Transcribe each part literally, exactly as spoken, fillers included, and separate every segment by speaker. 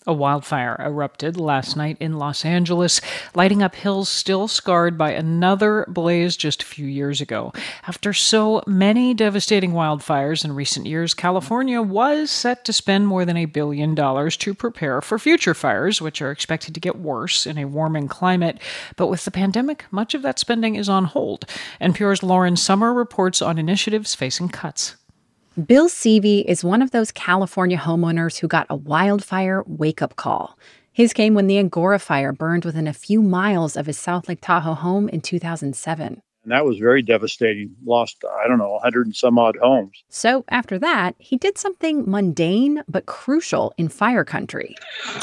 Speaker 1: A wildfire erupted last night in Los Angeles, lighting up hills still scarred by another blaze just a few years ago. After so many devastating wildfires in recent years, California was set to spend more than a billion dollars to prepare for future fires, which are expected to get worse in a warming climate. But with the pandemic, much of that spending is on hold. N P R's Lauren Sommer reports on initiatives facing cuts.
Speaker 2: Bill Seavey is one of those California homeowners who got a wildfire wake-up call. His came when the Agora fire burned within a few miles of his South Lake Tahoe home in two thousand seven.
Speaker 3: And that was very devastating. Lost, I don't know, one hundred and some odd homes.
Speaker 2: So after that, he did something mundane but crucial in fire country.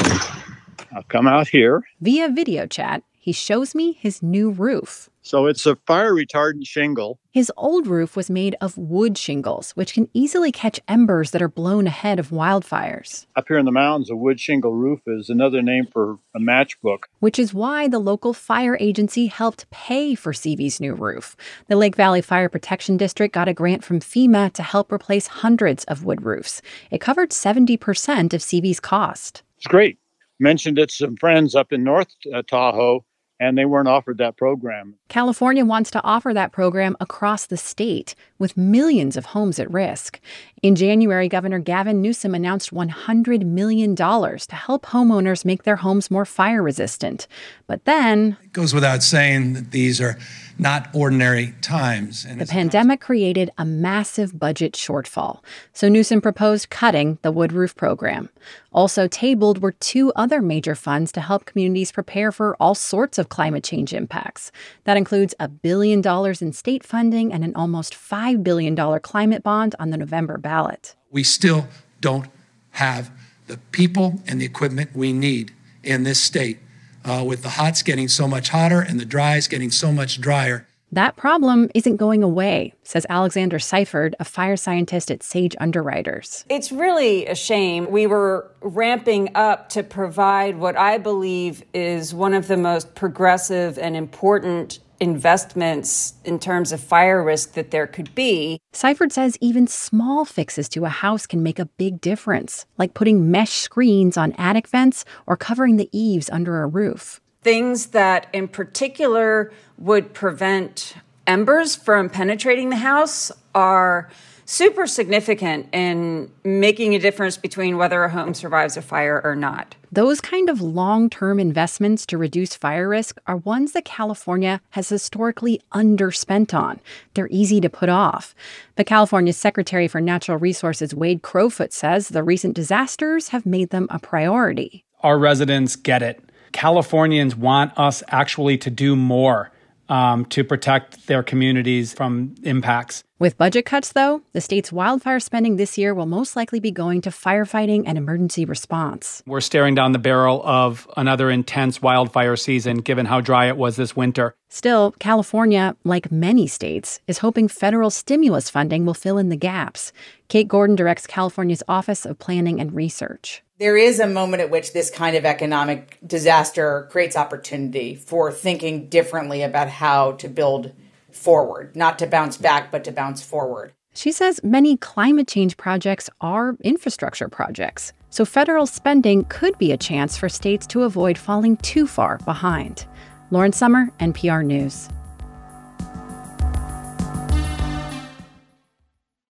Speaker 3: I'll come out here.
Speaker 2: Via video chat, he shows me his new roof.
Speaker 3: So it's a fire-retardant shingle.
Speaker 2: His old roof was made of wood shingles, which can easily catch embers that are blown ahead of wildfires.
Speaker 3: Up here in the mountains, a wood shingle roof is another name for a matchbook.
Speaker 2: Which is why the local fire agency helped pay for Seavey's new roof. The Lake Valley Fire Protection District got a grant from FEMA to help replace hundreds of wood roofs. It covered seventy percent of Seavey's cost.
Speaker 3: It's great. Mentioned it to some friends up in North uh, Tahoe, and they weren't offered that program.
Speaker 2: California wants to offer that program across the state, with millions of homes at risk. In January, Governor Gavin Newsom announced one hundred million dollars to help homeowners make their homes more fire-resistant. But then...
Speaker 4: It goes without saying that these are not ordinary times. And
Speaker 2: the pandemic created a massive budget shortfall, so Newsom proposed cutting the wood roof program. Also tabled were two other major funds to help communities prepare for all sorts of climate change impacts. That includes a billion dollars in state funding and an almost five billion dollars climate bond on the November ballot.
Speaker 4: We still don't have the people and the equipment we need in this state, uh, with the hots getting so much hotter and the dries getting so much drier.
Speaker 2: That problem isn't going away, says Alexander Seifert, a fire scientist at Sage Underwriters.
Speaker 5: It's really a shame. We were ramping up to provide what I believe is one of the most progressive and important investments in terms of fire risk that there could be.
Speaker 2: Seifert says even small fixes to a house can make a big difference, like putting mesh screens on attic vents or covering the eaves under a roof.
Speaker 5: Things that in particular would prevent embers from penetrating the house are super significant in making a difference between whether a home survives a fire or not.
Speaker 2: Those kind of long-term investments to reduce fire risk are ones that California has historically underspent on. They're easy to put off. But California's Secretary for Natural Resources, Wade Crowfoot, says the recent disasters have made them a priority.
Speaker 6: Our residents get it. Californians want us actually to do more um, to protect their communities from impacts.
Speaker 2: With budget cuts, though, the state's wildfire spending this year will most likely be going to firefighting and emergency response.
Speaker 6: We're staring down the barrel of another intense wildfire season, given how dry it was this winter.
Speaker 2: Still, California, like many states, is hoping federal stimulus funding will fill in the gaps. Kate Gordon directs California's Office of Planning and Research.
Speaker 7: There is a moment at which this kind of economic disaster creates opportunity for thinking differently about how to build forward, not to bounce back, but to bounce forward.
Speaker 2: She says many climate change projects are infrastructure projects, so federal spending could be a chance for states to avoid falling too far behind. Lauren Sommer, N P R News.